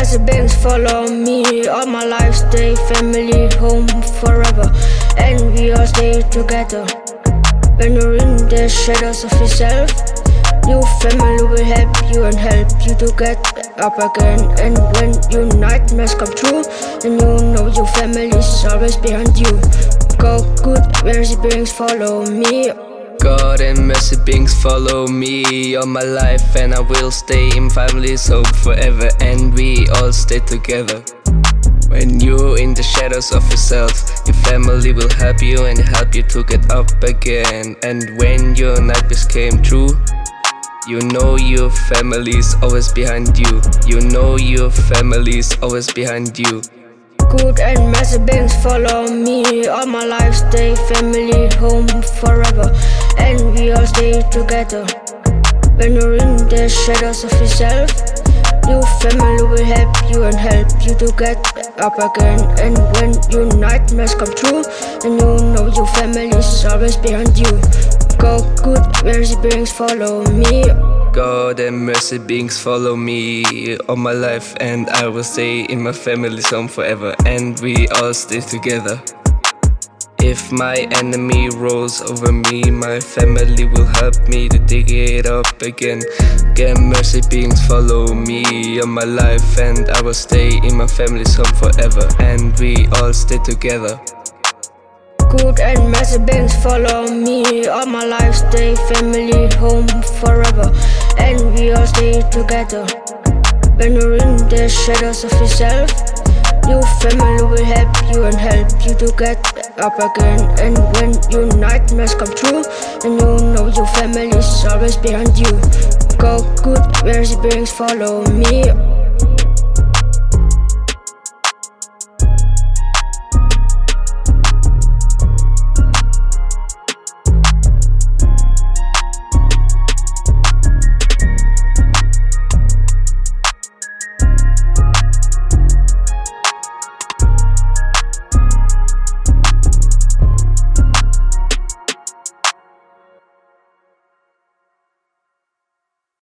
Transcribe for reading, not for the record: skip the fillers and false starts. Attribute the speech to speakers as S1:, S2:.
S1: messy things follow me. All my life stay family, home forever, and we all stay together. When you're in the shadows of yourself, your family will help you and help you to get up again. And when your nightmares come true, then you know your family is always behind you. Go good, mercy beings follow me.
S2: God and mercy beings follow me all my life, and I will stay in family's home forever, and we all stay together. When you're in the shadows of yourself, your family will help you and help you to get up again. And when your nightmares came true, you know your family's always behind you. You know your family's always behind you.
S1: Good and messy beings follow me. All my life stay family, home forever, and we all stay together. When you're in the shadows of yourself, your family will help you and help you to get up again. And when your nightmares come true, then you know your family is always behind you. Go good, mercy beings follow me.
S2: God and mercy beings follow me all my life, and I will stay in my family's home forever, and we all stay together. If my enemy rolls over me, my family will help me to dig it up again. God mercy beings follow me all my life, and I will stay in my family's home forever, and we all stay together.
S1: Good and messy beings follow me. All my life stay family, home forever, and we all stay together. When you're in the shadows of yourself, your family will help you and help you to get up again. And when your nightmares come true, then you know your family is always behind you. Go good, mercy beings follow me.